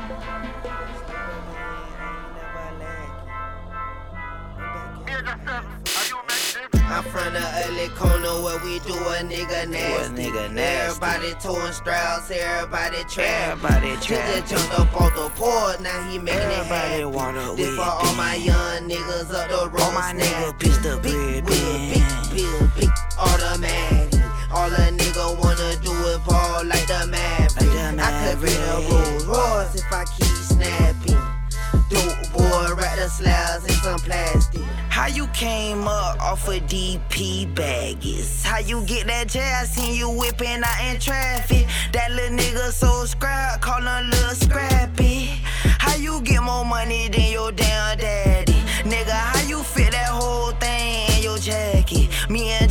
I'm from the ugly corner where we do a nigga nasty. Everybody towing straps, everybody trapped. Just jumped up off the porch, now he making it happy. This for all my young niggas up the road. All my niggas pistol grip, big automatic. All a nigga wanna do is ball like the Maverick. I could bring a Rolls Royce if I keep snapping. Dope boy, wrap the slabs in some plastic. How you came up off of DP baggies? How you get that jazz? Seen you whipping out in traffic. That little nigga so scrap, call him Lil Scrappy. How you get more money than your damn daddy? Nigga, how you fit that whole thing in your jacket? Me and